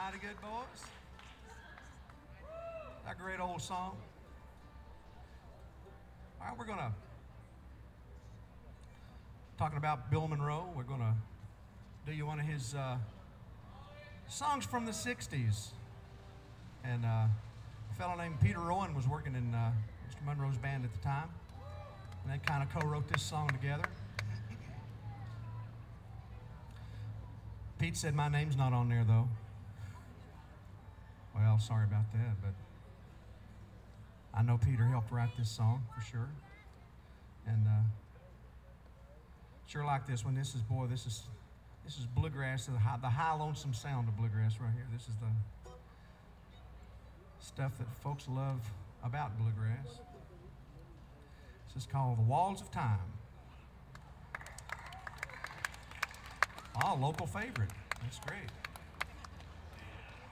Mighty good, boys. That great old song. All right, we're going to talking about Bill Monroe. We're going to do you one of his songs from the 60s. And a fellow named Peter Rowan was working in Mr. Monroe's band at the time. And they kind of co-wrote this song together. Pete said my name's not on there, though. Well, sorry about that, but I know Peter helped write this song for sure. And sure like this one. This is bluegrass, the high lonesome sound of bluegrass right here. This is the stuff that folks love about bluegrass. This is called The Walls of Time. Oh, local favorite. That's great.